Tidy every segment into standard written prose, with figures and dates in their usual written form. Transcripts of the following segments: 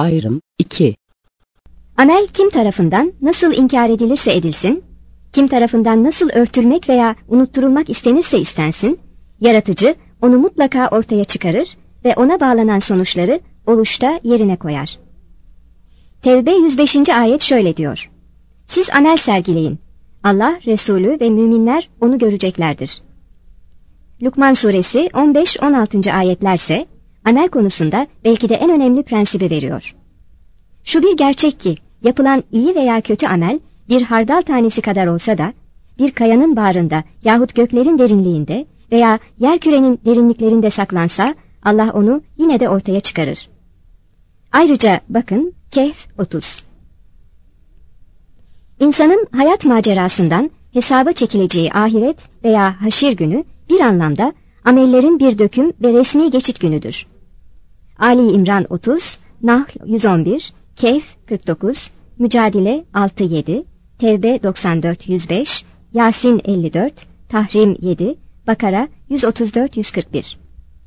Ayrım 2. Amel kim tarafından nasıl inkar edilirse edilsin, kim tarafından nasıl örtülmek veya unutturulmak istenirse istensin, yaratıcı onu mutlaka ortaya çıkarır ve ona bağlanan sonuçları oluşta yerine koyar. Tevbe 105. ayet şöyle diyor: Siz amel sergileyin. Allah, Resulü ve müminler onu göreceklerdir. Lukman suresi 15-16. ayetlerse amel konusunda belki de en önemli prensibi veriyor. Şu bir gerçek ki yapılan iyi veya kötü amel bir hardal tanesi kadar olsa da bir kayanın bağrında yahut göklerin derinliğinde veya yerkürenin derinliklerinde saklansa Allah onu yine de ortaya çıkarır. Ayrıca bakın Kehf 30. İnsanın hayat macerasından hesaba çekileceği ahiret veya haşir günü bir anlamda amellerin bir döküm ve resmi geçit günüdür. Ali İmran 30, Nahl 111, Kehf 49, Mücadele 6-7, Tevbe 94-105, Yasin 54, Tahrim 7, Bakara 134-141.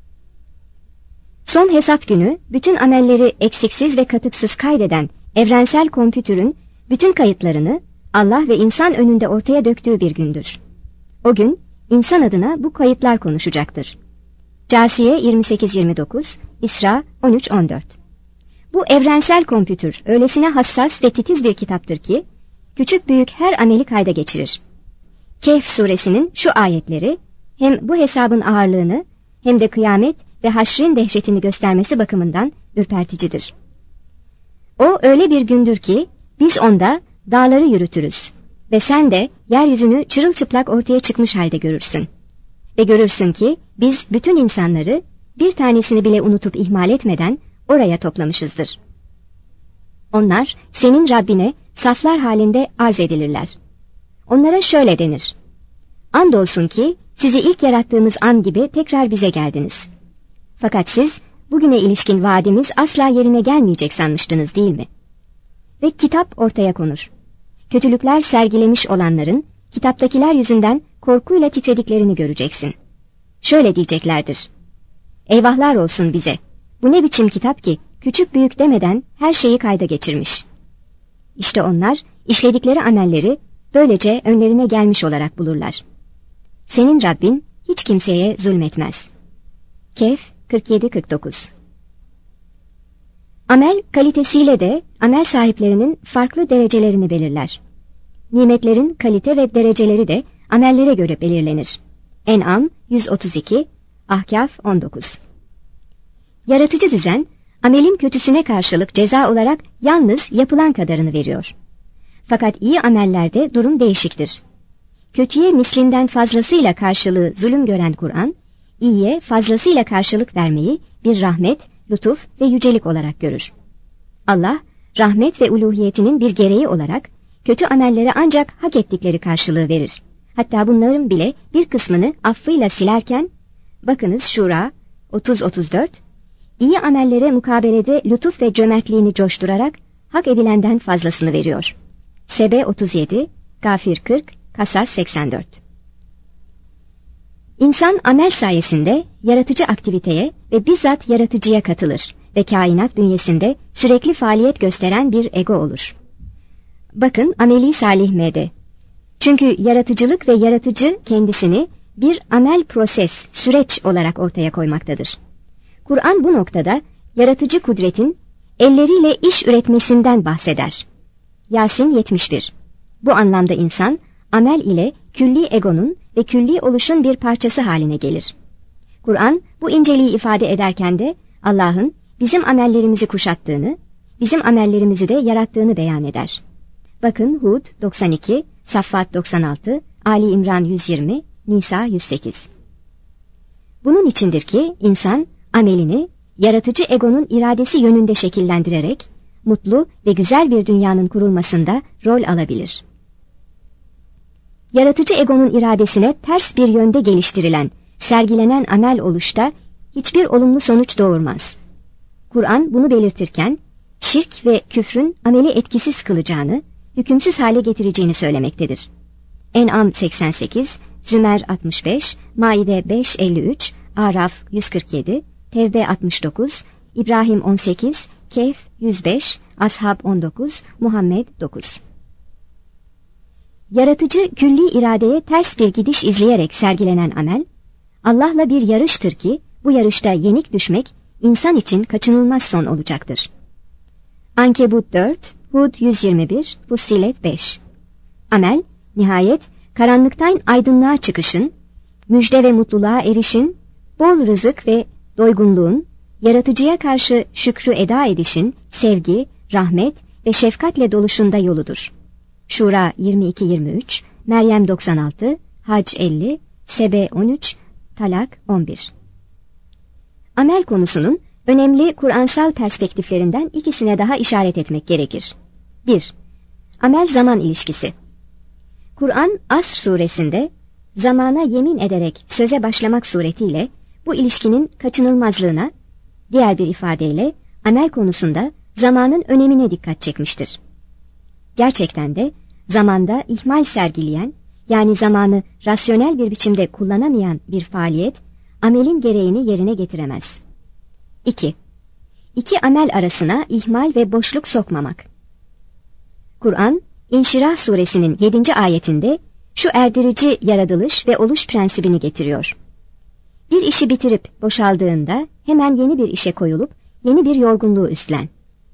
Son hesap günü bütün amelleri eksiksiz ve katıksız kaydeden evrensel kompütürün bütün kayıtlarını Allah ve insan önünde ortaya döktüğü bir gündür. O gün insan adına bu kayıtlar konuşacaktır. Câsiye 28-29, İsra 13-14. Bu evrensel kompütür öylesine hassas ve titiz bir kitaptır ki küçük büyük her ameli kayda geçirir. Kehf suresinin şu ayetleri hem bu hesabın ağırlığını hem de kıyamet ve haşrin dehşetini göstermesi bakımından ürperticidir. O öyle bir gündür ki biz onda dağları yürütürüz ve sen de yeryüzünü çırılçıplak ortaya çıkmış halde görürsün. Ve görürsün ki biz bütün insanları bir tanesini bile unutup ihmal etmeden oraya toplamışızdır. Onlar senin Rabbine saflar halinde arz edilirler. Onlara şöyle denir: Andolsun ki sizi ilk yarattığımız an gibi tekrar bize geldiniz. Fakat siz bugüne ilişkin vaadimiz asla yerine gelmeyecek sanmıştınız değil mi? Ve kitap ortaya konur. Kötülükler sergilemiş olanların kitaptakiler yüzünden korkuyla titrediklerini göreceksin. Şöyle diyeceklerdir: Eyvahlar olsun bize! Bu ne biçim kitap ki küçük büyük demeden her şeyi kayda geçirmiş. İşte onlar işledikleri amelleri böylece önlerine gelmiş olarak bulurlar. Senin Rabbin hiç kimseye zulmetmez. Kehf 47-49. Amel kalitesiyle de amel sahiplerinin farklı derecelerini belirler. Nimetlerin kalite ve dereceleri de amellere göre belirlenir. En'am 132, Ahkaf 19. Yaratıcı düzen, amelin kötüsüne karşılık ceza olarak yalnız yapılan kadarını veriyor. Fakat iyi amellerde durum değişiktir. Kötüye mislinden fazlasıyla karşılığı zulüm gören Kur'an, iyiye fazlasıyla karşılık vermeyi bir rahmet, lütuf ve yücelik olarak görür. Allah, rahmet ve uluhiyetinin bir gereği olarak kötü amellere ancak hak ettikleri karşılığı verir. Hatta bunların bile bir kısmını affıyla silerken, bakınız Şura 30-34, iyi amellere mukabelede lütuf ve cömertliğini coşturarak hak edilenden fazlasını veriyor. Sebe 37, Gafir 40, Kasas 84. İnsan amel sayesinde yaratıcı aktiviteye ve bizzat yaratıcıya katılır ve kainat bünyesinde sürekli faaliyet gösteren bir ego olur. Bakın Ameli Salih M'de. Çünkü yaratıcılık ve yaratıcı kendisini bir amel proses, süreç olarak ortaya koymaktadır. Kur'an bu noktada yaratıcı kudretin elleriyle iş üretmesinden bahseder. Yasin 71. Bu anlamda insan amel ile külli egonun ve külli oluşun bir parçası haline gelir. Kur'an bu inceliği ifade ederken de Allah'ın bizim amellerimizi kuşattığını, bizim amellerimizi de yarattığını beyan eder. Bakın Hud 92, Saffat 96, Ali İmran 120, Nisa 108. Bunun içindir ki insan amelini yaratıcı egonun iradesi yönünde şekillendirerek mutlu ve güzel bir dünyanın kurulmasında rol alabilir. Yaratıcı egonun iradesine ters bir yönde geliştirilen, sergilenen amel oluşta hiçbir olumlu sonuç doğurmaz. Kur'an bunu belirtirken, şirk ve küfrün ameli etkisiz kılacağını, hükümsüz hale getireceğini söylemektedir. En'am 88, Zümer 65, Maide 5-53, Araf 147, Tevbe 69, İbrahim 18, Kehf 105, Ashab 19, Muhammed 9. Yaratıcı külli iradeye ters bir gidiş izleyerek sergilenen amel, Allah'la bir yarıştır ki bu yarışta yenik düşmek insan için kaçınılmaz son olacaktır. Ankebut 4, Hud 121, Fussilet 5. Amel, nihayet karanlıktan aydınlığa çıkışın, müjde ve mutluluğa erişin, bol rızık ve doygunluğun, yaratıcıya karşı şükrü eda edişin, sevgi, rahmet ve şefkatle doluşunda yoludur. Şura 22-23, Meryem 96, Hac 50, Sebe 13, Talak 11. Amel konusunun önemli Kur'ansal perspektiflerinden ikisine daha işaret etmek gerekir. 1. Amel-zaman ilişkisi. Kur'an, Asr suresinde zamana yemin ederek söze başlamak suretiyle bu ilişkinin kaçınılmazlığına, diğer bir ifadeyle amel konusunda zamanın önemine dikkat çekmiştir. Gerçekten de zamanda ihmal sergileyen, yani zamanı rasyonel bir biçimde kullanamayan bir faaliyet, amelin gereğini yerine getiremez. 2. İki amel arasına ihmal ve boşluk sokmamak. Kur'an, İnşirah suresinin 7. ayetinde şu erdirici yaratılış ve oluş prensibini getiriyor. Bir işi bitirip boşaldığında hemen yeni bir işe koyulup yeni bir yorgunluğu üstlen.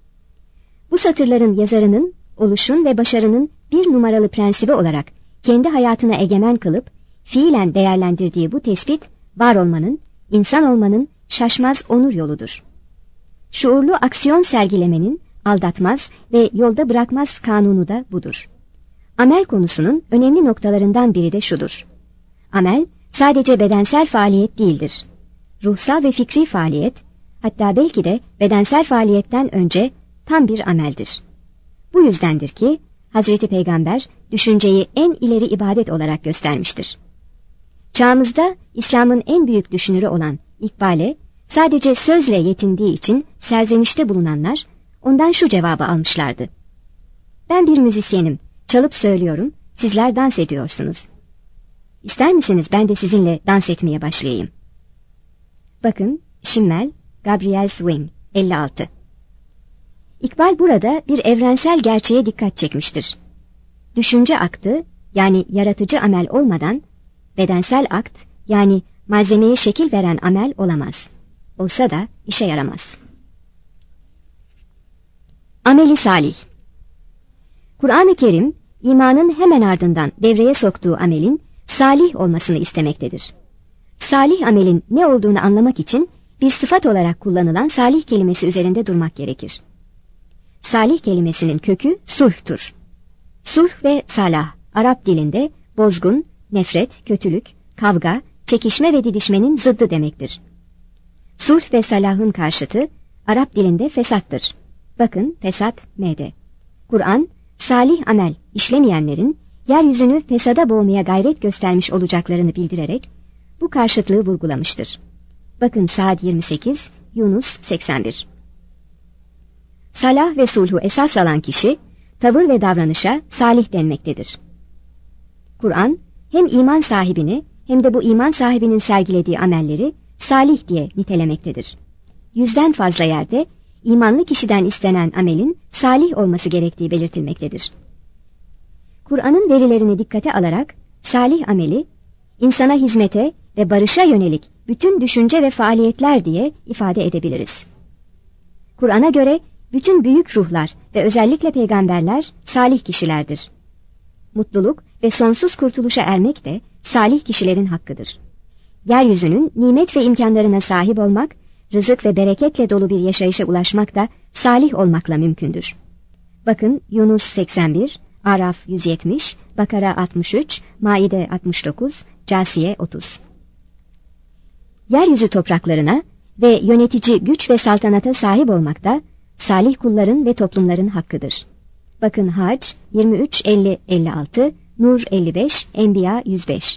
Bu satırların yazarının, oluşun ve başarının bir numaralı prensibi olarak kendi hayatına egemen kılıp fiilen değerlendirdiği bu tespit, var olmanın, insan olmanın şaşmaz onur yoludur. Şuurlu aksiyon sergilemenin aldatmaz ve yolda bırakmaz kanunu da budur. Amel konusunun önemli noktalarından biri de şudur. Amel sadece bedensel faaliyet değildir. Ruhsal ve fikri faaliyet, hatta belki de bedensel faaliyetten önce tam bir ameldir. Bu yüzdendir ki Hazreti Peygamber düşünceyi en ileri ibadet olarak göstermiştir. Çağımızda İslam'ın en büyük düşünürü olan İkbal'e sadece sözle yetindiği için serzenişte bulunanlar ondan şu cevabı almışlardı. Ben bir müzisyenim, çalıp söylüyorum, sizler dans ediyorsunuz. İster misiniz ben de sizinle dans etmeye başlayayım? Bakın, Schimmel, Gabriel Swing, 56. İkbal burada bir evrensel gerçeğe dikkat çekmiştir. Düşünce aktı, yani yaratıcı amel olmadan, bedensel akt, yani malzemeye şekil veren amel olamaz. Olsa da işe yaramaz. Ameli salih. Kur'an-ı Kerim, imanın hemen ardından devreye soktuğu amelin salih olmasını istemektedir. Salih amelin ne olduğunu anlamak için bir sıfat olarak kullanılan salih kelimesi üzerinde durmak gerekir. Salih kelimesinin kökü sulh'tur. Sulh ve salah, Arap dilinde bozgun, nefret, kötülük, kavga, çekişme ve didişmenin zıddı demektir. Sulh ve salahın karşıtı Arap dilinde fesattır. Bakın fesat m'de. Kur'an, salih amel işlemeyenlerin yeryüzünü fesada boğmaya gayret göstermiş olacaklarını bildirerek bu karşıtlığı vurgulamıştır. Bakın Sa'd 28, Yunus 81. Salah ve sulhu esas alan kişi, tavır ve davranışa salih denmektedir. Kur'an, hem iman sahibini hem de bu iman sahibinin sergilediği amelleri salih diye nitelemektedir. 100'den fazla yerde imanlı kişiden istenen amelin salih olması gerektiği belirtilmektedir. Kur'an'ın verilerini dikkate alarak salih ameli, insana hizmete ve barışa yönelik bütün düşünce ve faaliyetler diye ifade edebiliriz. Kur'an'a göre bütün büyük ruhlar ve özellikle peygamberler salih kişilerdir. Mutluluk ve sonsuz kurtuluşa ermek de salih kişilerin hakkıdır. Yeryüzünün nimet ve imkanlarına sahip olmak, rızık ve bereketle dolu bir yaşayışa ulaşmak da salih olmakla mümkündür. Bakın Yunus 81, Araf 170, Bakara 63, Maide 69, Câsiye 30. Yeryüzü topraklarına ve yönetici güç ve saltanata sahip olmak da salih kulların ve toplumların hakkıdır. Bakın Hac 23, 50, 56, Nur 55, Enbiya 105.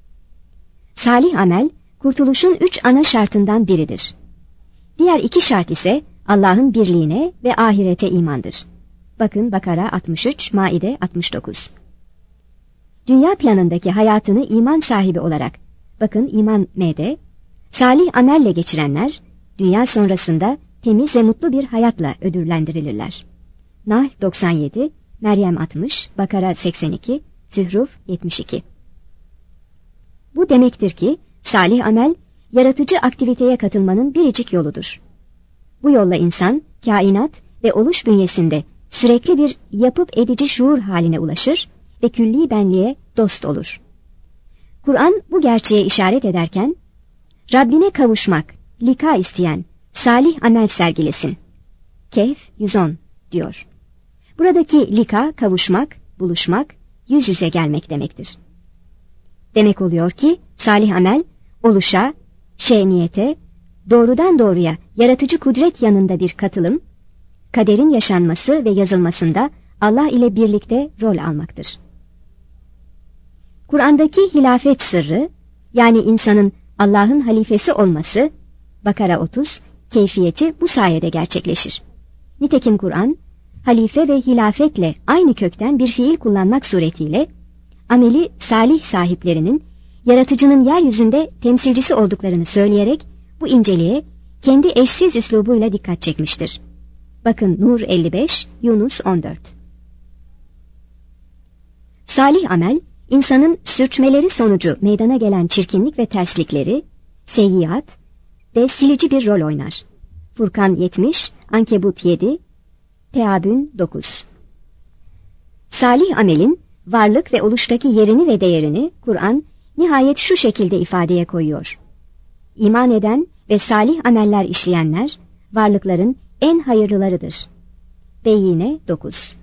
Salih amel, kurtuluşun 3 ana şartından biridir. Diğer 2 şart ise Allah'ın birliğine ve ahirete imandır. Bakın Bakara 63, Maide 69. Dünya planındaki hayatını iman sahibi olarak, bakın İman m'de, salih amelle geçirenler, dünya sonrasında temiz ve mutlu bir hayatla ödüllendirilirler. Nahl 97, Meryem 60, Bakara 82, Zühruf 72. Bu demektir ki salih amel, yaratıcı aktiviteye katılmanın biricik yoludur. Bu yolla insan, kainat ve oluş bünyesinde sürekli bir yapıp edici şuur haline ulaşır ve külli benliğe dost olur. Kur'an bu gerçeğe işaret ederken, Rabbine kavuşmak, lika isteyen, salih amel sergilesin. Kehf 110 diyor. Buradaki lika, kavuşmak, buluşmak, yüz yüze gelmek demektir. Demek oluyor ki, salih amel, oluşa, şe'niyete, doğrudan doğruya yaratıcı kudret yanında bir katılım, kaderin yaşanması ve yazılmasında Allah ile birlikte rol almaktır. Kur'an'daki hilafet sırrı, yani insanın Allah'ın halifesi olması, Bakara 30, keyfiyeti bu sayede gerçekleşir. Nitekim Kur'an, halife ve hilafetle aynı kökten bir fiil kullanmak suretiyle, ameli salih sahiplerinin, yaratıcının yeryüzünde temsilcisi olduklarını söyleyerek, bu inceliğe kendi eşsiz üslubuyla dikkat çekmiştir. Bakın Nur 55, Yunus 14. Salih amel, insanın sürçmeleri sonucu meydana gelen çirkinlik ve terslikleri, seyyiat ve silici bir rol oynar. Furkan 70, Ankebut 7, Teabün 9. Salih amelin varlık ve oluştaki yerini ve değerini Kur'an nihayet şu şekilde ifadeye koyuyor. İman eden ve salih ameller işleyenler varlıkların en hayırlılarıdır. Beyyine 9.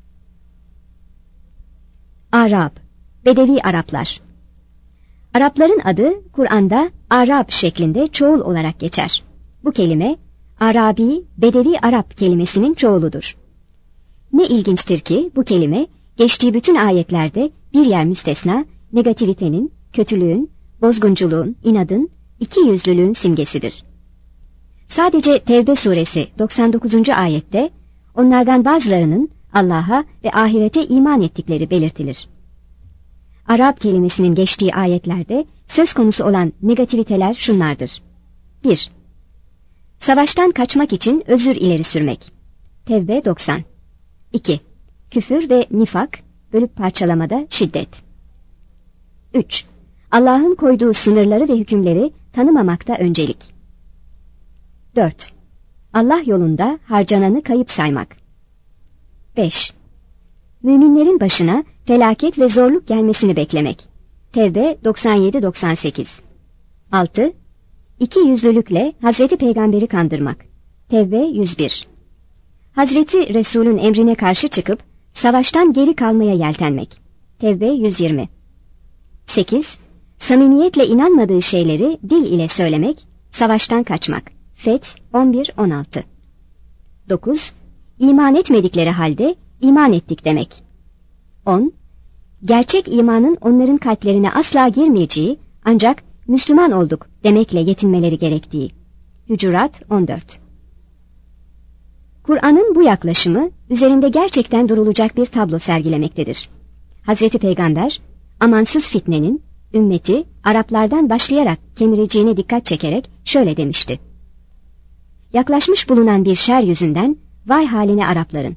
Arap, Bedevi Araplar. Arapların adı Kur'an'da Arap şeklinde çoğul olarak geçer. Bu kelime Arabi, Bedevi Arap kelimesinin çoğuludur. Ne ilginçtir ki bu kelime geçtiği bütün ayetlerde bir yer müstesna negativitenin, kötülüğün, bozgunculuğun, inadın, ikiyüzlülüğün simgesidir. Sadece Tevbe suresi 99. ayette onlardan bazılarının Allah'a ve ahirete iman ettikleri belirtilir. Arap kelimesinin geçtiği ayetlerde söz konusu olan negativiteler şunlardır. 1. Savaştan kaçmak için özür ileri sürmek. Tevbe 90. 2. Küfür ve nifak, bölüp parçalamada şiddet. 3. Allah'ın koyduğu sınırları ve hükümleri tanımamakta öncelik. 4. Allah yolunda harcananı kayıp saymak. 5. Müminlerin başına felaket ve zorluk gelmesini beklemek. Tevbe 97-98. 6. İkiyüzlülükle Hazreti Peygamber'i kandırmak. Tevbe 101. Hazreti Resul'ün emrine karşı çıkıp savaştan geri kalmaya yeltenmek. Tevbe 120. 8. Samimiyetle inanmadığı şeyleri dil ile söylemek, savaştan kaçmak. Feth 11-16. 9. İman etmedikleri halde iman ettik demek. 10. Gerçek imanın onların kalplerine asla girmeyeceği ancak Müslüman olduk demekle yetinmeleri gerektiği. Hücurat 14. Kur'an'ın bu yaklaşımı üzerinde gerçekten durulacak bir tablo sergilemektedir. Hazreti Peygamber, amansız fitnenin ümmeti Araplardan başlayarak kemireceğine dikkat çekerek şöyle demişti. Yaklaşmış bulunan bir şer yüzünden vay haline Arapların.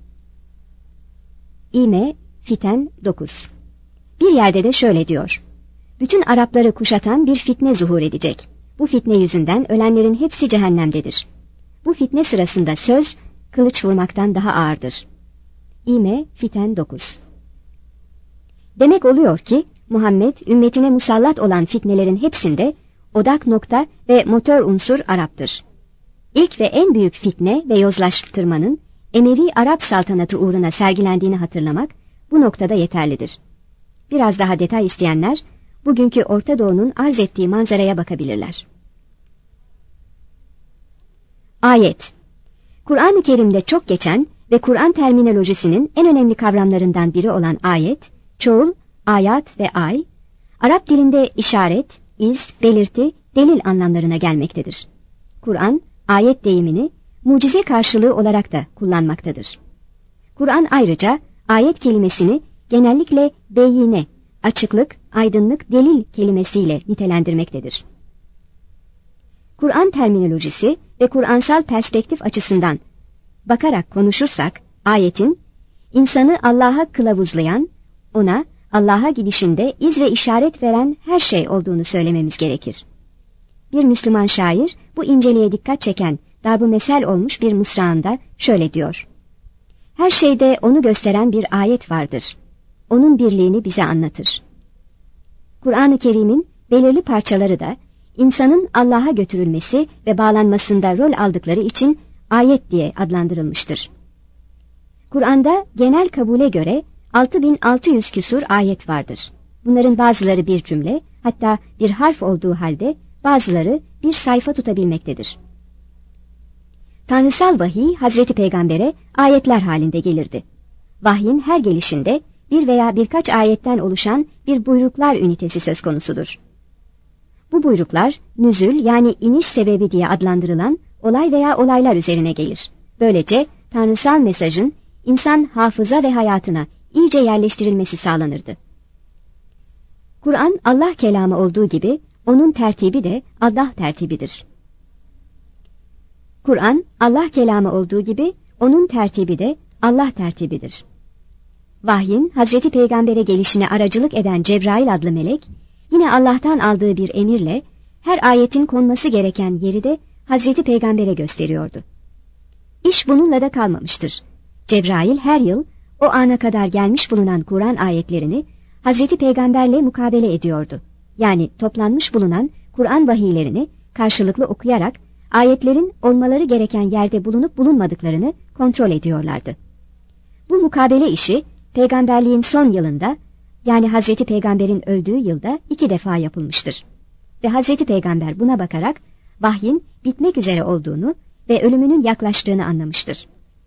İme, Fiten 9. Bir yerde de şöyle diyor. Bütün Arapları kuşatan bir fitne zuhur edecek. Bu fitne yüzünden ölenlerin hepsi cehennemdedir. Bu fitne sırasında söz, kılıç vurmaktan daha ağırdır. İme, Fiten 9. Demek oluyor ki, Muhammed, ümmetine musallat olan fitnelerin hepsinde odak nokta ve motor unsur Arap'tır. İlk ve en büyük fitne ve yozlaştırmanın Emevi Arap saltanatı uğruna sergilendiğini hatırlamak bu noktada yeterlidir. Biraz daha detay isteyenler, bugünkü Orta Doğu'nun arz ettiği manzaraya bakabilirler. Ayet. Kur'an-ı Kerim'de çok geçen ve Kur'an terminolojisinin en önemli kavramlarından biri olan ayet, çoğul, ayat ve ay, Arap dilinde işaret, iz, belirti, delil anlamlarına gelmektedir. Kur'an, ayet deyimini mucize karşılığı olarak da kullanmaktadır. Kur'an ayrıca ayet kelimesini genellikle beyine, açıklık, aydınlık, delil kelimesiyle nitelendirmektedir. Kur'an terminolojisi ve Kur'ansal perspektif açısından bakarak konuşursak, ayetin insanı Allah'a kılavuzlayan, ona Allah'a gidişinde iz ve işaret veren her şey olduğunu söylememiz gerekir. Bir Müslüman şair bu inceliğe dikkat çeken darb-ı mesel olmuş bir mısrağında şöyle diyor: her şeyde onu gösteren bir ayet vardır. Onun birliğini bize anlatır. Kur'an-ı Kerim'in belirli parçaları da insanın Allah'a götürülmesi ve bağlanmasında rol aldıkları için ayet diye adlandırılmıştır. Kur'an'da genel kabule göre 6600 küsur ayet vardır. Bunların bazıları bir cümle, hatta bir harf olduğu halde bazıları bir sayfa tutabilmektedir. Tanrısal vahiy Hazreti Peygamber'e ayetler halinde gelirdi. Vahyin her gelişinde bir veya birkaç ayetten oluşan bir buyruklar ünitesi söz konusudur. Bu buyruklar nüzül yani iniş sebebi diye adlandırılan olay veya olaylar üzerine gelir. Böylece tanrısal mesajın insan hafıza ve hayatına iyice yerleştirilmesi sağlanırdı. Kur'an Allah kelamı olduğu gibi onun tertibi de Allah tertibidir. Kur'an Allah kelamı olduğu gibi onun tertibi de Allah tertibidir. Vahyin Hazreti Peygamber'e gelişine aracılık eden Cebrail adlı melek, yine Allah'tan aldığı bir emirle her ayetin konması gereken yeri de Hazreti Peygamber'e gösteriyordu. İş bununla da kalmamıştır. Cebrail her yıl o ana kadar gelmiş bulunan Kur'an ayetlerini Hazreti Peygamber'le mukabele ediyordu. Yani toplanmış bulunan Kur'an vahiylerini karşılıklı okuyarak ayetlerin olmaları gereken yerde bulunup bulunmadıklarını kontrol ediyorlardı. Bu mukabele işi peygamberliğin son yılında, yani Hazreti Peygamber'in öldüğü yılda 2 defa yapılmıştır. Ve Hazreti Peygamber buna bakarak vahyin bitmek üzere olduğunu ve ölümünün yaklaştığını anlamıştır.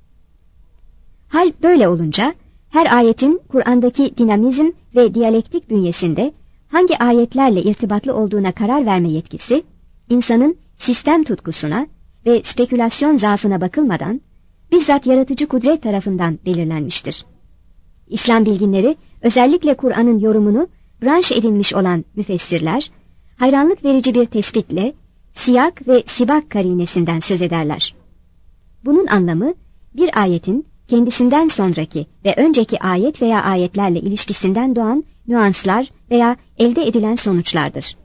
Hal böyle olunca her ayetin Kur'an'daki dinamizm ve diyalektik bünyesinde hangi ayetlerle irtibatlı olduğuna karar verme yetkisi, insanın sistem tutkusuna ve spekülasyon zaafına bakılmadan bizzat yaratıcı kudret tarafından belirlenmiştir. İslam bilginleri özellikle Kur'an'ın yorumunu branş edilmiş olan müfessirler, hayranlık verici bir tespitle siyak ve sibak karinesinden söz ederler. Bunun anlamı bir ayetin kendisinden sonraki ve önceki ayet veya ayetlerle ilişkisinden doğan nüanslar veya elde edilen sonuçlardır.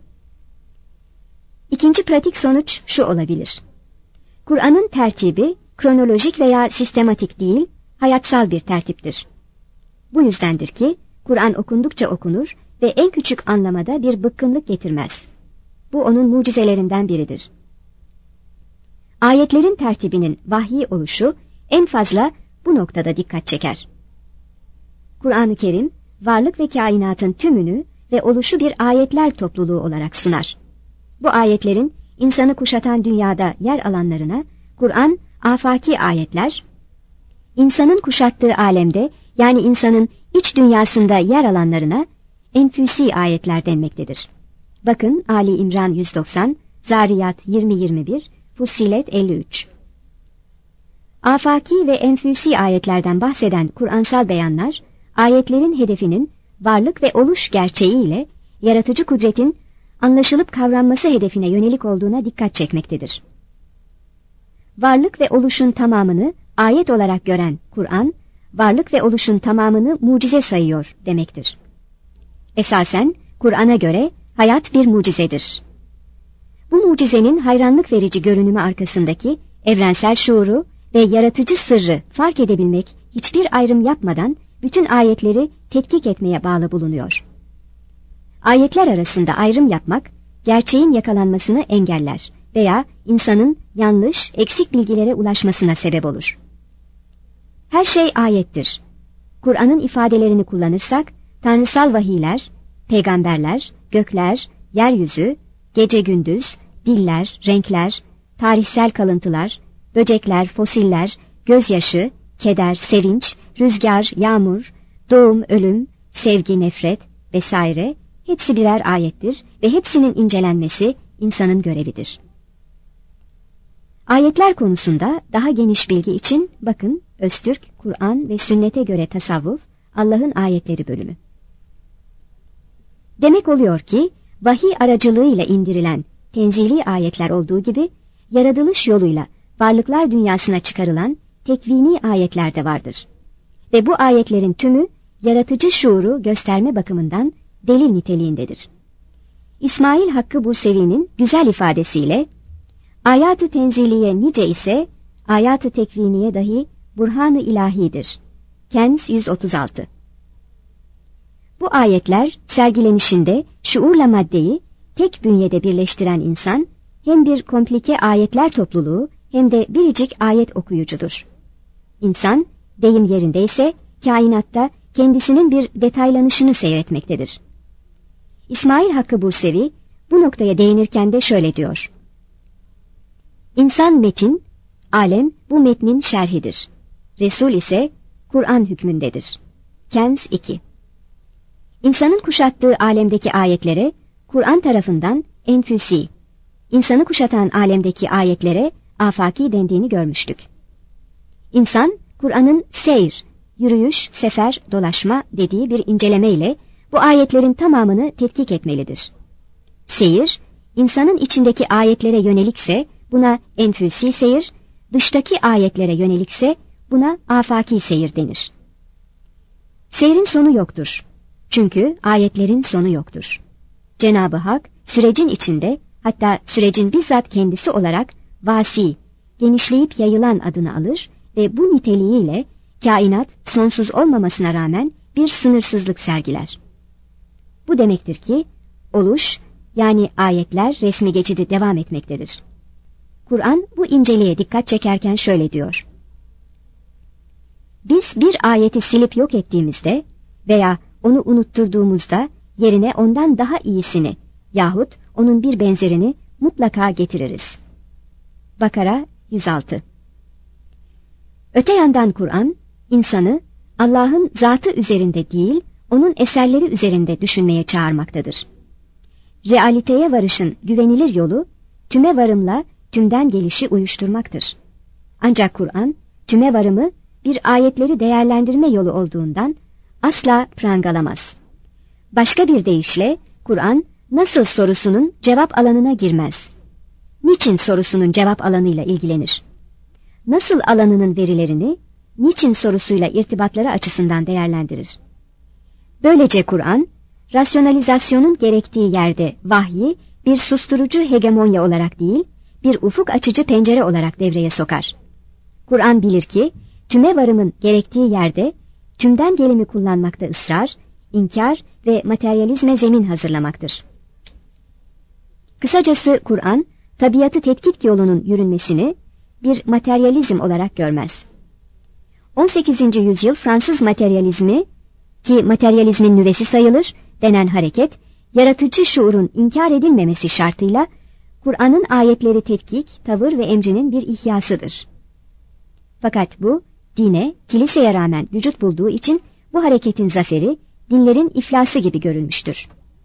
İkinci pratik sonuç şu olabilir: Kur'an'ın tertibi kronolojik veya sistematik değil, hayatsal bir tertiptir. Bu yüzdendir ki Kur'an okundukça okunur ve en küçük anlamada bir bıkkınlık getirmez. Bu onun mucizelerinden biridir. Ayetlerin tertibinin vahyi oluşu en fazla bu noktada dikkat çeker. Kur'an-ı Kerim, varlık ve kainatın tümünü ve oluşu bir ayetler topluluğu olarak sunar. Bu ayetlerin insanı kuşatan dünyada yer alanlarına Kur'an afaki ayetler, insanın kuşattığı alemde yani insanın iç dünyasında yer alanlarına enfüsi ayetler denmektedir. Bakın Ali İmran 190, Zariyat 20-21, Fussilet 53. Afaki ve enfüsi ayetlerden bahseden Kur'ansal beyanlar, ayetlerin hedefinin varlık ve oluş gerçeğiyle yaratıcı kudretin anlaşılıp kavranması hedefine yönelik olduğuna dikkat çekmektedir. Varlık ve oluşun tamamını ayet olarak gören Kur'an, varlık ve oluşun tamamını mucize sayıyor demektir. Esasen Kur'an'a göre hayat bir mucizedir. Bu mucizenin hayranlık verici görünümü arkasındaki evrensel şuuru ve yaratıcı sırrı fark edebilmek hiçbir ayrım yapmadan bütün ayetleri tetkik etmeye bağlı bulunuyor. Ayetler arasında ayrım yapmak, gerçeğin yakalanmasını engeller veya insanın yanlış, eksik bilgilere ulaşmasına sebep olur. Her şey ayettir. Kur'an'ın ifadelerini kullanırsak, tanrısal vahiyler, peygamberler, gökler, yeryüzü, gece gündüz, diller, renkler, tarihsel kalıntılar, böcekler, fosiller, gözyaşı, keder, sevinç, rüzgar, yağmur, doğum, ölüm, sevgi, nefret vesaire hepsi birer ayettir ve hepsinin incelenmesi insanın görevidir. Ayetler konusunda daha geniş bilgi için bakın Öztürk, Kur'an ve Sünnete göre Tasavvuf, Allah'ın Ayetleri bölümü. Demek oluyor ki vahiy aracılığıyla indirilen tenzili ayetler olduğu gibi, yaratılış yoluyla varlıklar dünyasına çıkarılan tekvini ayetler de vardır. Ve bu ayetlerin tümü, yaratıcı şuuru gösterme bakımından delil niteliğindedir. İsmail Hakkı Bursevi'nin güzel ifadesiyle, ayat-ı tenziliye nice ise, ayat-ı tekviniye dahi burhan-ı ilahidir. Kenz 136. Bu ayetler sergilenişinde şuurla maddeyi tek bünyede birleştiren insan, hem bir komplike ayetler topluluğu hem de biricik ayet okuyucudur. İnsan, deyim yerindeyse, kainatta kendisinin bir detaylanışını seyretmektedir. İsmail Hakkı Bursevi bu noktaya değinirken de şöyle diyor: İnsan metin, alem bu metnin şerhidir. Resul ise Kur'an hükmündedir. Kenz 2. İnsanın kuşattığı alemdeki ayetlere Kur'an tarafından enfüsi, insanı kuşatan alemdeki ayetlere afaki dendiğini görmüştük. İnsan, Kur'an'ın seyr, yürüyüş, sefer, dolaşma dediği bir incelemeyle bu ayetlerin tamamını tetkik etmelidir. Seyir, insanın içindeki ayetlere yönelikse buna enfüsi seyir, dıştaki ayetlere yönelikse buna afaki seyir denir. Seyrin sonu yoktur. Çünkü ayetlerin sonu yoktur. Cenab-ı Hak sürecin içinde, hatta sürecin bizzat kendisi olarak vasi, genişleyip yayılan adını alır ve bu niteliğiyle kainat sonsuz olmamasına rağmen bir sınırsızlık sergiler. Bu demektir ki oluş, yani ayetler resmi geçidi devam etmektedir. Kur'an bu inceliğe dikkat çekerken şöyle diyor: Biz bir ayeti silip yok ettiğimizde veya onu unutturduğumuzda yerine ondan daha iyisini yahut onun bir benzerini mutlaka getiririz. Bakara 106. Öte yandan Kur'an, insanı Allah'ın zatı üzerinde değil, onun eserleri üzerinde düşünmeye çağırmaktadır. Realiteye varışın güvenilir yolu, tüme varımla tümden gelişi uyuşturmaktır. Ancak Kur'an, tüme varımı bir ayetleri değerlendirme yolu olduğundan asla prangalamaz. Başka bir deyişle, Kur'an, nasıl sorusunun cevap alanına girmez. Niçin sorusunun cevap alanıyla ilgilenir? Nasıl alanının verilerini, niçin sorusuyla irtibatları açısından değerlendirir? Böylece Kur'an, rasyonalizasyonun gerektiği yerde vahyi bir susturucu hegemonya olarak değil, bir ufuk açıcı pencere olarak devreye sokar. Kur'an bilir ki, tüme varımın gerektiği yerde, tümden gelimi kullanmakta ısrar, inkar ve materyalizme zemin hazırlamaktır. Kısacası Kur'an, tabiatı tetkik yolunun yürünmesini bir materyalizm olarak görmez. 18. yüzyıl Fransız materyalizmi, ki materyalizmin nüvesi sayılır, denen hareket, yaratıcı şuurun inkar edilmemesi şartıyla, Kur'an'ın ayetleri tetkik, tavır ve emrinin bir ihyasıdır. Fakat bu, dine, kiliseye rağmen vücut bulduğu için bu hareketin zaferi, dinlerin iflası gibi görülmüştür.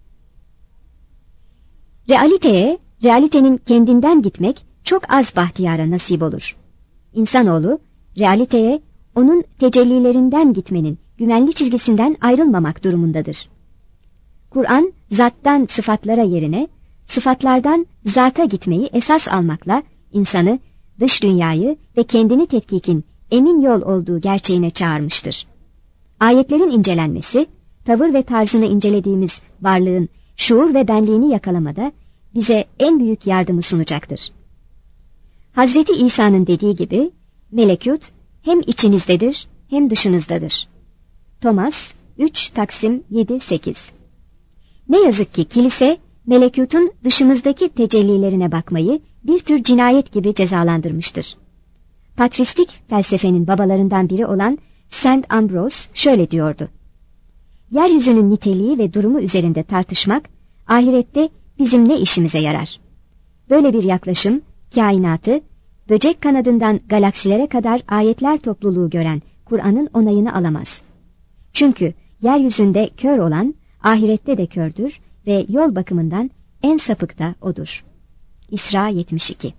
Realitenin kendinden gitmek çok az bahtiyara nasip olur. İnsanoğlu, realiteye, onun tecellilerinden gitmenin güvenli çizgisinden ayrılmamak durumundadır. Kur'an, zattan sıfatlara yerine, sıfatlardan zata gitmeyi esas almakla, insanı, dış dünyayı ve kendini tetkikin emin yol olduğu gerçeğine çağırmıştır. Ayetlerin incelenmesi, tavır ve tarzını incelediğimiz varlığın şuur ve benliğini yakalamada bize en büyük yardımı sunacaktır. Hazreti İsa'nın dediği gibi, melekut hem içinizdedir hem dışınızdadır. Thomas 3-7-8. Ne yazık ki kilise, melekutun dışımızdaki tecellilerine bakmayı bir tür cinayet gibi cezalandırmıştır. Patristik felsefenin babalarından biri olan Saint Ambrose şöyle diyordu: Yeryüzünün niteliği ve durumu üzerinde tartışmak, ahirette bizim ne işimize yarar? Böyle bir yaklaşım, kainatı, böcek kanadından galaksilere kadar ayetler topluluğu gören Kur'an'ın onayını alamaz. Çünkü yeryüzünde kör olan, ahirette de kördür ve yol bakımından en sapık da odur. İsra 72.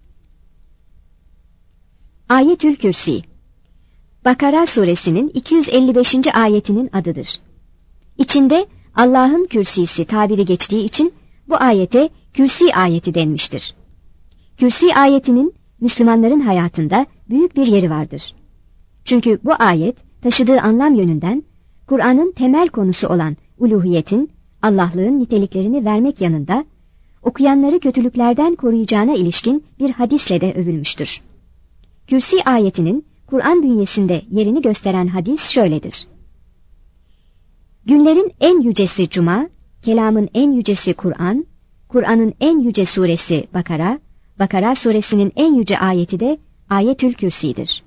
Ayetül Kürsi, Bakara suresinin 255. ayetinin adıdır. İçinde Allah'ın kürsisi tabiri geçtiği için bu ayete Kürsi ayeti denmiştir. Kürsi ayetinin Müslümanların hayatında büyük bir yeri vardır. Çünkü bu ayet taşıdığı anlam yönünden Kur'an'ın temel konusu olan uluhiyetin, Allah'lığın niteliklerini vermek yanında okuyanları kötülüklerden koruyacağına ilişkin bir hadisle de övülmüştür. Kürsi ayetinin Kur'an bünyesinde yerini gösteren hadis şöyledir. Günlerin en yücesi Cuma, kelamın en yücesi Kur'an, Kur'an'ın en yüce suresi Bakara, Bakara suresinin en yüce ayeti de Ayetül Kürsi'dir.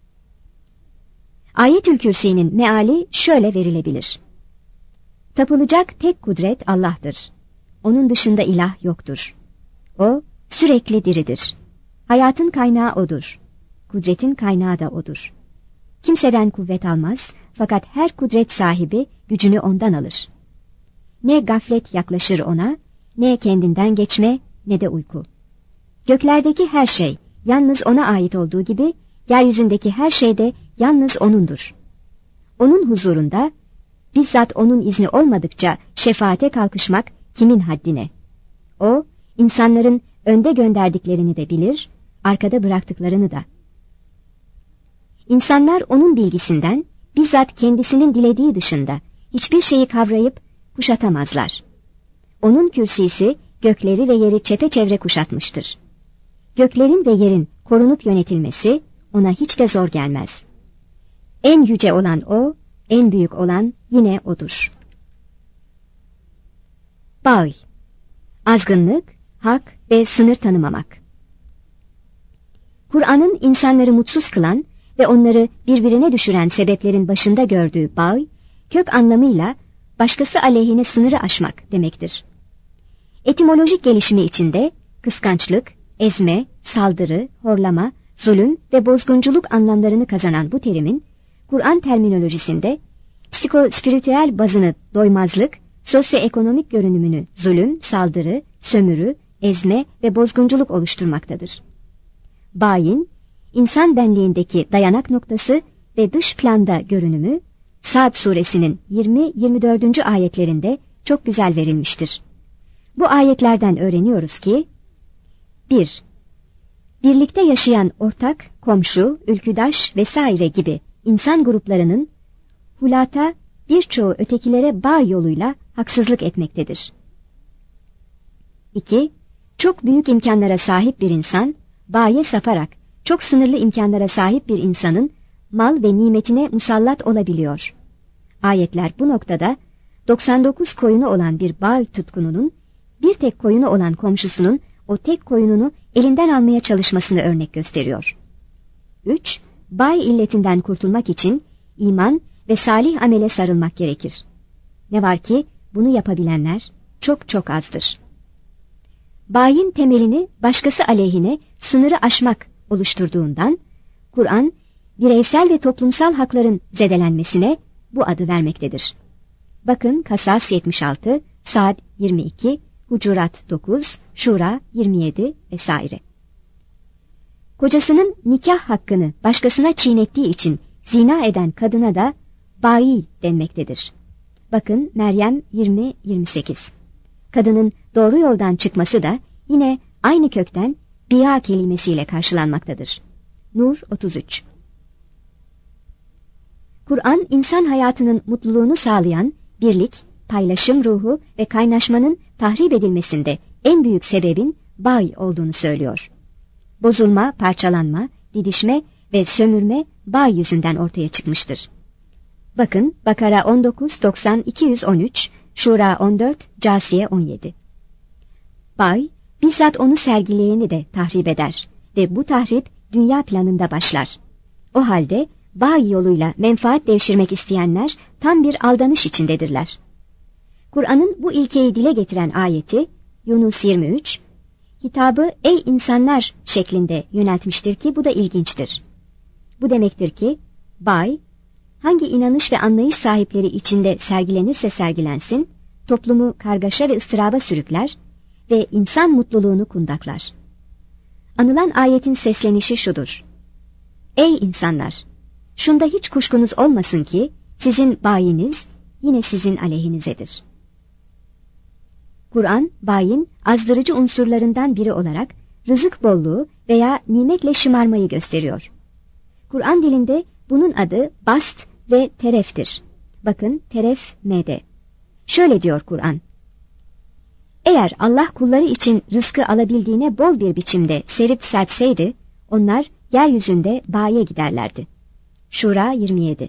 Ayetül Kürsi'nin meali şöyle verilebilir. Tapılacak tek kudret Allah'tır. Onun dışında ilah yoktur. O sürekli diridir. Hayatın kaynağı O'dur. Kudretin kaynağı da O'dur. Kimseden kuvvet almaz, fakat her kudret sahibi gücünü O'ndan alır. Ne gaflet yaklaşır O'na, ne kendinden geçme, ne de uyku. Göklerdeki her şey yalnız O'na ait olduğu gibi, yeryüzündeki her şey de yalnız O'nundur. O'nun huzurunda, bizzat O'nun izni olmadıkça şefaate kalkışmak kimin haddine? O, insanların önde gönderdiklerini de bilir, arkada bıraktıklarını da. İnsanlar O'nun bilgisinden, bizzat kendisinin dilediği dışında hiçbir şeyi kavrayıp kuşatamazlar. O'nun kürsisi gökleri ve yeri çepeçevre kuşatmıştır. Göklerin ve yerin korunup yönetilmesi O'na hiç de zor gelmez. En yüce olan O, en büyük olan yine O'dur. Bağ, azgınlık, hak ve sınır tanımamak. Kur'an'ın insanları mutsuz kılan ve onları birbirine düşüren sebeplerin başında gördüğü bağ, kök anlamıyla başkası aleyhine sınırı aşmak demektir. Etimolojik gelişimi içinde kıskançlık, ezme, saldırı, horlama, zulüm ve bozgunculuk anlamlarını kazanan bu terimin, Kur'an terminolojisinde psikospiritüel bazını doymazlık, sosyoekonomik görünümünü zulüm, saldırı, sömürü, ezme ve bozgunculuk oluşturmaktadır. Bayin, insan benliğindeki dayanak noktası ve dış planda görünümü, Sa'd suresinin 20-24. ayetlerinde çok güzel verilmiştir. Bu ayetlerden öğreniyoruz ki, 1. Birlikte yaşayan ortak, komşu, ülküdaş vesaire gibi insan gruplarının hulata birçoğu ötekilere bağ yoluyla haksızlık etmektedir. 2. Çok büyük imkanlara sahip bir insan, bağı saparak çok sınırlı imkanlara sahip bir insanın mal ve nimetine musallat olabiliyor. Ayetler bu noktada 99 koyunu olan bir bağ tutkununun bir tek koyunu olan komşusunun o tek koyununu elinden almaya çalışmasını örnek gösteriyor. 3. Bağ illetinden kurtulmak için iman ve salih amele sarılmak gerekir. Ne var ki bunu yapabilenler çok çok azdır. Bağın temelini başkası aleyhine sınırı aşmak oluşturduğundan, Kur'an bireysel ve toplumsal hakların zedelenmesine bu adı vermektedir. Bakın Kasas 76, Sa'd 22, Hucurat 9, Şura 27 vesaire. Kocasının nikah hakkını başkasına çiğnettiği için zina eden kadına da bayi denmektedir. Bakın Meryem 20-28. Kadının doğru yoldan çıkması da yine aynı kökten biya kelimesiyle karşılanmaktadır. Nur 33. Kur'an insan hayatının mutluluğunu sağlayan birlik, paylaşım ruhu ve kaynaşmanın tahrip edilmesinde en büyük sebebin bağ olduğunu söylüyor. Bozulma, parçalanma, didişme ve sömürme bağ yüzünden ortaya çıkmıştır. Bakın Bakara 19, 90, 213, Şura 14, Câsiye 17. Bağ, bizzat onu sergileyeni de tahrip eder ve bu tahrip dünya planında başlar. O halde bağ yoluyla menfaat devşirmek isteyenler tam bir aldanış içindedirler. Kur'an'ın bu ilkeyi dile getiren ayeti Yunus 23, hitabı ey insanlar şeklinde yöneltmiştir ki bu da ilginçtir. Bu demektir ki bağ, hangi inanış ve anlayış sahipleri içinde sergilenirse sergilensin, toplumu kargaşa ve ıstıraba sürükler ve insan mutluluğunu kundaklar. Anılan ayetin seslenişi şudur: Ey insanlar! Şunda hiç kuşkunuz olmasın ki sizin bayiniz yine sizin aleyhinizedir. Kur'an, bayin, azdırıcı unsurlarından biri olarak rızık bolluğu veya nimetle şımarmayı gösteriyor. Kur'an dilinde bunun adı bast ve tereftir. Bakın teref m'de. Şöyle diyor Kur'an: Eğer Allah kulları için rızkı alabildiğine bol bir biçimde serip serpseydi, onlar yeryüzünde bağa giderlerdi. Şura 27.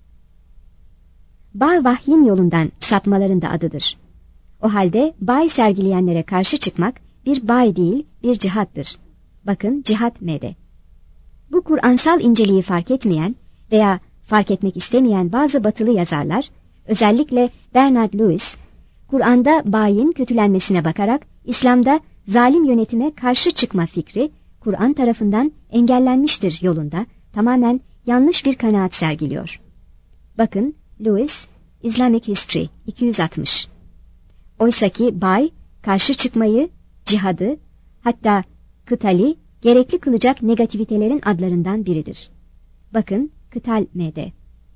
Bağ vahyin yolundan sapmaların da adıdır. O halde bağ sergileyenlere karşı çıkmak bir bağ değil, bir cihattır. Bakın cihat m'de. Bu Kur'ansal inceliği fark etmeyen veya fark etmek istemeyen bazı batılı yazarlar, özellikle Bernard Lewis, Kur'an'da bağın kötülenmesine bakarak İslam'da zalim yönetime karşı çıkma fikri Kur'an tarafından engellenmiştir yolunda tamamen yanlış bir kanaat sergiliyor. Bakın Lewis, Islamic History 260. Oysaki bağ, karşı çıkmayı, cihadı, hatta kıtali gerekli kılacak negativitelerin adlarından biridir. Bakın kıtal m'de.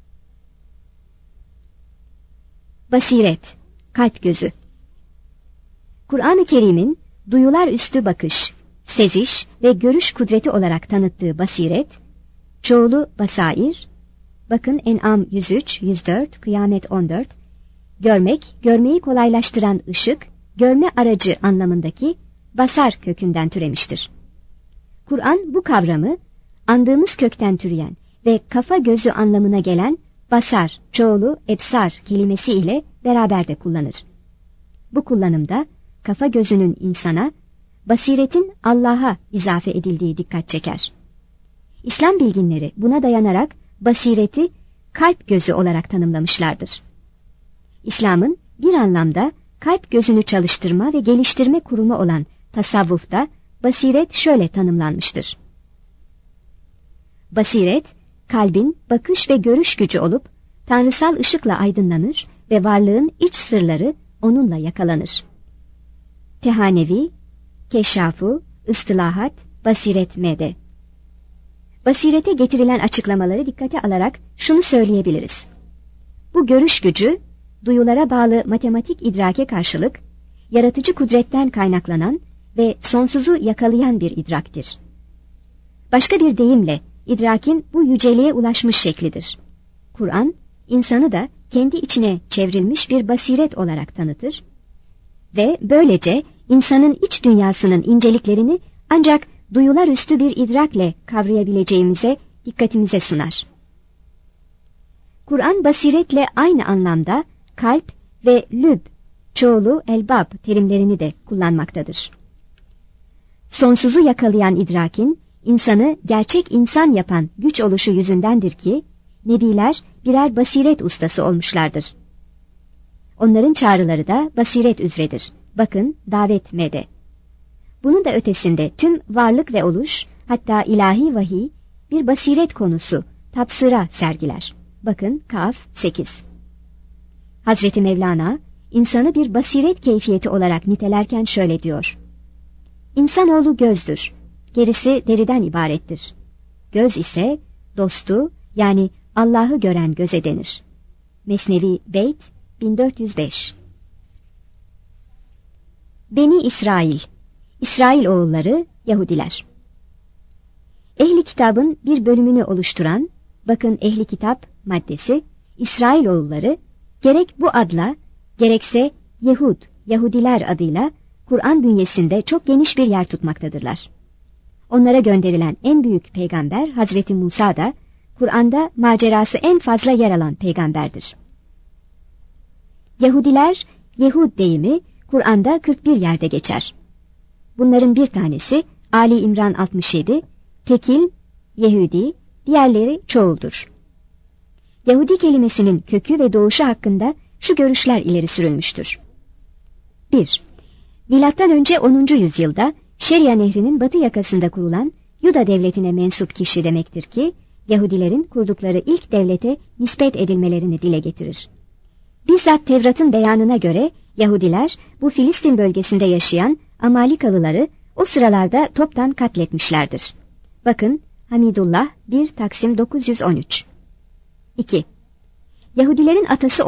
Basiret, kalp gözü. Kur'an-ı Kerim'in duyular üstü bakış, seziş ve görüş kudreti olarak tanıttığı basiret, çoğulu basair, bakın En'am 103, 104, Kıyamet 14, görmek, görmeyi kolaylaştıran ışık, görme aracı anlamındaki basar kökünden türemiştir. Kur'an bu kavramı andığımız kökten türeyen ve kafa gözü anlamına gelen basar, çoğulu ebsar kelimesi ile beraber de kullanır. Bu kullanımda kafa gözünün insana, basiretin Allah'a izafe edildiği dikkat çeker. İslam bilginleri buna dayanarak basireti kalp gözü olarak tanımlamışlardır. İslam'ın bir anlamda kalp gözünü çalıştırma ve geliştirme kurumu olan tasavvufta basiret şöyle tanımlanmıştır. Basiret, kalbin bakış ve görüş gücü olup tanrısal ışıkla aydınlanır ve varlığın iç sırları onunla yakalanır. Tehanevi, Keşşafu, Istilahat, Basiret m'de. Basirete getirilen açıklamaları dikkate alarak şunu söyleyebiliriz. Bu görüş gücü, duyulara bağlı matematik idrake karşılık, yaratıcı kudretten kaynaklanan ve sonsuzu yakalayan bir idraktir. Başka bir deyimle, idrakin bu yüceliğe ulaşmış şeklidir. Kur'an, insanı da kendi içine çevrilmiş bir basiret olarak tanıtır ve böylece insanın iç dünyasının inceliklerini ancak duyular üstü bir idrakle kavrayabileceğimize dikkatimize sunar. Kur'an basiretle aynı anlamda kalp ve lüb, çoğulu elbab terimlerini de kullanmaktadır. Sonsuzu yakalayan idrakin, insanı gerçek insan yapan güç oluşu yüzündendir ki, nebiler birer basiret ustası olmuşlardır. Onların çağrıları da basiret üzredir. Bakın davet m'de. Bunun da ötesinde tüm varlık ve oluş, hatta ilahi vahiy, bir basiret konusu, tapsıra sergiler. Bakın Kaf 8. Hazreti Mevlana, insanı bir basiret keyfiyeti olarak nitelerken şöyle diyor: İnsanoğlu gözdür, gerisi deriden ibarettir. Göz ise dostu, yani Allah'ı gören göze denir. Mesnevi Beyt 1405. Beni İsrail, İsrail oğulları Yahudiler. Ehli kitabın bir bölümünü oluşturan, bakın ehli kitap maddesi, İsrail oğulları, gerek bu adla, gerekse Yehud, Yahudiler adıyla Kur'an bünyesinde çok geniş bir yer tutmaktadırlar. Onlara gönderilen en büyük peygamber Hazreti Musa da, Kur'an'da macerası en fazla yer alan peygamberdir. Yahudiler, Yehud deyimi Kur'an'da 41 yerde geçer. Bunların bir tanesi Ali İmran 67, tekil, Yehudi, diğerleri çoğuldur. Yahudi kelimesinin kökü ve doğuşu hakkında şu görüşler ileri sürülmüştür. 1. Milattan önce 10. yüzyılda Şeria Nehri'nin batı yakasında kurulan Yuda devletine mensup kişi demektir ki, Yahudilerin kurdukları ilk devlete nispet edilmelerini dile getirir. Bizzat Tevrat'ın beyanına göre Yahudiler bu Filistin bölgesinde yaşayan Amalikalıları o sıralarda toptan katletmişlerdir. Bakın Hamidullah 1 Taksim 913. 2. Yahudilerin atası olan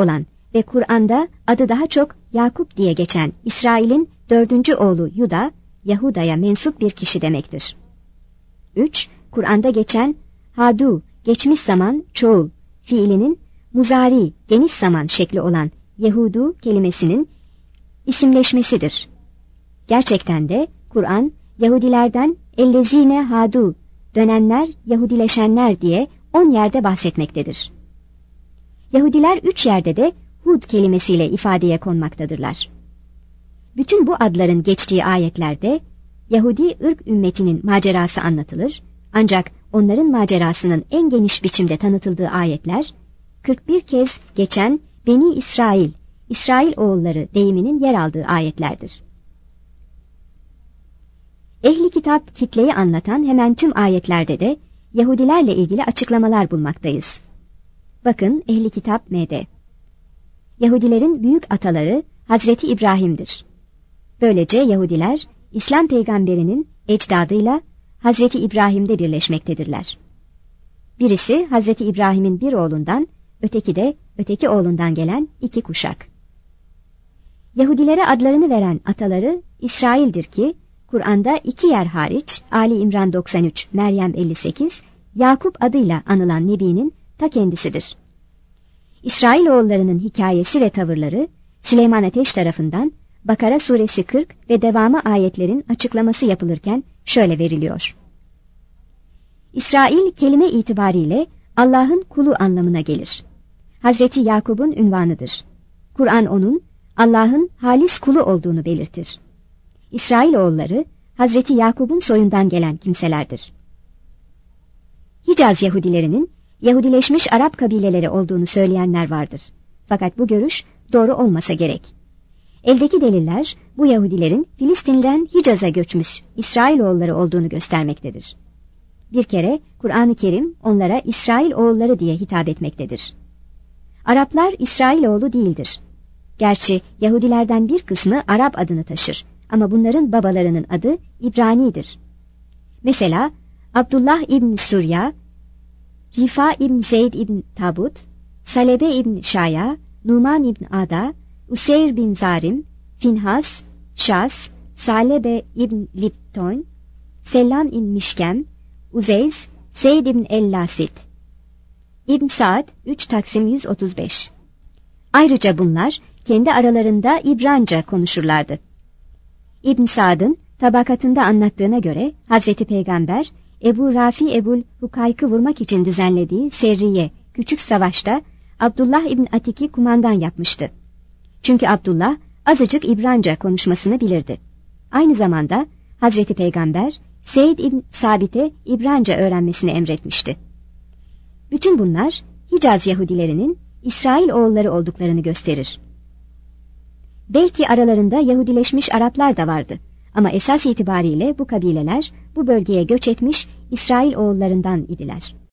ve Kur'an'da adı daha çok Yakup diye geçen İsrail'in 4. oğlu Yuda, Yahuda'ya mensup bir kişi demektir. 3. Kur'an'da geçen Hadu, geçmiş zaman çoğul, fiilinin muzari, geniş zaman şekli olan Yehudu kelimesinin isimleşmesidir. Gerçekten de Kur'an, Yahudilerden ellezine hadu, dönenler, Yahudileşenler diye 10 yerde bahsetmektedir. Yahudiler 3 yerde de Hud kelimesiyle ifadeye konmaktadırlar. Bütün bu adların geçtiği ayetlerde Yahudi ırk ümmetinin macerası anlatılır, ancak onların macerasının en geniş biçimde tanıtıldığı ayetler, 41 kez geçen Beni İsrail, İsrail oğulları deyiminin yer aldığı ayetlerdir. Ehli kitap kitleyi anlatan hemen tüm ayetlerde de Yahudilerle ilgili açıklamalar bulmaktayız. Bakın Ehli kitap M'de. Yahudilerin büyük ataları Hazreti İbrahim'dir. Böylece Yahudiler İslam peygamberinin ecdadıyla Hazreti İbrahim'de birleşmektedirler. Birisi Hazreti İbrahim'in bir oğlundan, öteki de öteki oğlundan gelen 2 kuşak. Yahudilere adlarını veren ataları İsrail'dir ki, Kur'an'da 2 yer hariç Ali İmran 93, Meryem 58, Yakup adıyla anılan Nebi'nin ta kendisidir. İsrailoğullarının hikayesi ve tavırları Süleyman Ateş tarafından Bakara suresi 40 ve devamı ayetlerin açıklaması yapılırken şöyle veriliyor. İsrail kelime itibariyle Allah'ın kulu anlamına gelir. Hazreti Yakup'un ünvanıdır. Kur'an onun Allah'ın halis kulu olduğunu belirtir. İsrailoğulları Hazreti Yakup'un soyundan gelen kimselerdir. Hicaz Yahudilerinin Yahudileşmiş Arap kabileleri olduğunu söyleyenler vardır. Fakat bu görüş doğru olmasa gerek. Eldeki deliller bu Yahudilerin Filistin'den Hicaz'a göçmüş İsrailoğulları olduğunu göstermektedir. Bir kere Kur'an-ı Kerim onlara İsrailoğulları diye hitap etmektedir. Araplar İsrailoğlu değildir. Gerçi Yahudilerden bir kısmı Arap adını taşır ama bunların babalarının adı İbrani'dir. Mesela Abdullah İbn Surya, Rifa İbn Zeyd İbn Tabut, Salebe İbn Şaya, Numan İbn Ada, Useyr bin Zarim, Finhas, Şas, Salebe İbn Lipton, Sellam İbn Mişkem, Uzeyz, Zeyd İbn El-Lasit. İbn Sa'd 3 Taksim 135. Ayrıca bunlar kendi aralarında İbranca konuşurlardı. İbn Sa'd'ın tabakatında anlattığına göre Hazreti Peygamber Ebu Rafi Ebul Hukayk'ı vurmak için düzenlediği Serriye, küçük savaşta Abdullah İbn Atik'i kumandan yapmıştı. Çünkü Abdullah azıcık İbranca konuşmasını bilirdi. Aynı zamanda Hazreti Peygamber Seyd İbn Sabit'e İbranca öğrenmesini emretmişti. Bütün bunlar Hicaz Yahudilerinin İsrailoğulları olduklarını gösterir. Belki aralarında Yahudileşmiş Araplar da vardı ama esas itibariyle bu kabileler bu bölgeye göç etmiş İsrailoğullarından idiler.